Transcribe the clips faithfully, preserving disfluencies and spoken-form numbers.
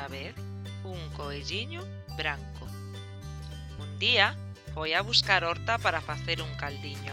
unha vez un coelliño branco. Un día foi a buscar horta para facer un caldiño.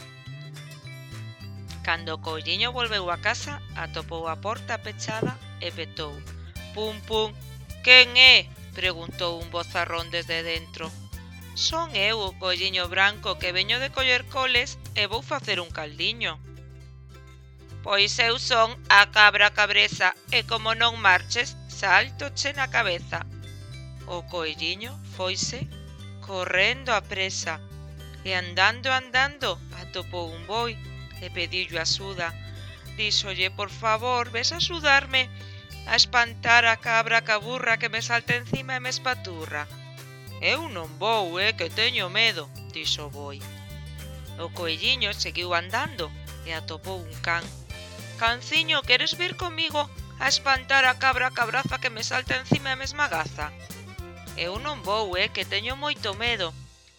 Cando o coelliño volveu a casa, atopou a porta pechada e petou. Pum, pum. Quen é? Preguntou un vozarrón desde dentro. Son eu, o coelliño branco, que veño de coller coles e vou facer un caldiño. Pois eu son a cabra cabresa e como non marches, saltoche na cabeza. O coelliño foise correndo a presa e andando, andando, atopou un boi e pediullo axuda. Díxolle, por favor, ves a axudarme a espantar a cabra caburra que me salta encima e me espaturra. Eu non vou, eh, que teño medo, dixo o boi. O coelliño seguiu andando e atopou un can. Canciño, queres vir comigo a espantar a cabra cabraza que me salta encima e me esmagaza? Eu non vou, eh, que teño moito medo.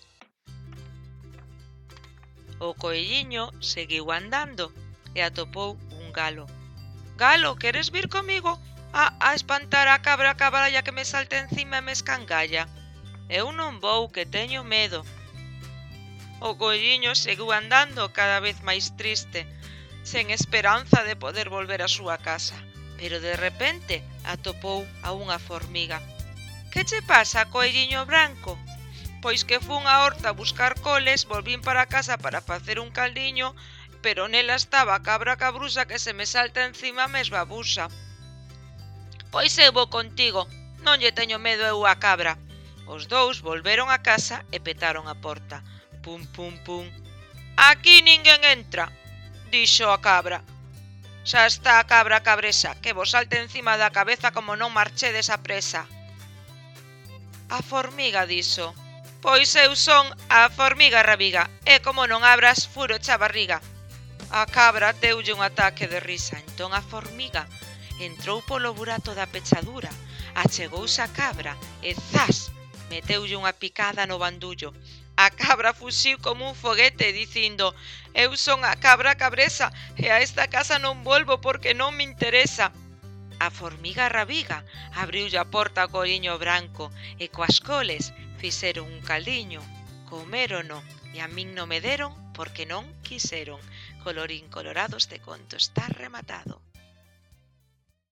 O coelliño seguiu andando e atopou un galo. Galo, queres vir comigo a, a espantar a cabra cabralla que me salta encima e me escangalla? Eu non vou, que teño medo. O coelliño seguiu andando cada vez máis triste, sen esperanza de poder volver á súa casa, pero de repente atopou a unha formiga. Que che pasa, coelliño branco? Pois que fun á horta a buscar coles, volvín para casa para facer un caldiño, pero nela estaba a cabra cabrusa que se me salta encima me esbabusa. Pois eu vou contigo, non lle teño medo eu á cabra. Os dous volveron a casa e petaron a porta. Pum, pum, pum. Aquí ninguén entra, dixo a cabra. Xa está a cabra cabresa, que vos salte encima da cabeza como non marchedes a presa. A formiga dixo, pois eu son a formiga rabiga, e como non abras, furo xa barriga. A cabra deulle un ataque de risa, entón a formiga entrou polo burato da pechadura, achegouse a cabra e zas, meteulle unha picada no bandullo. A cabra fuxiu como un foguete dicindo, eu son a cabra cabresa e a esta casa non volvo porque non me interesa. A formiga rabiga abriulle a porta ao coelliño branco e coas coles fixeron un caldiño, comérono e a min non me deron porque non quixeron. Colorín colorado, este conto está rematado.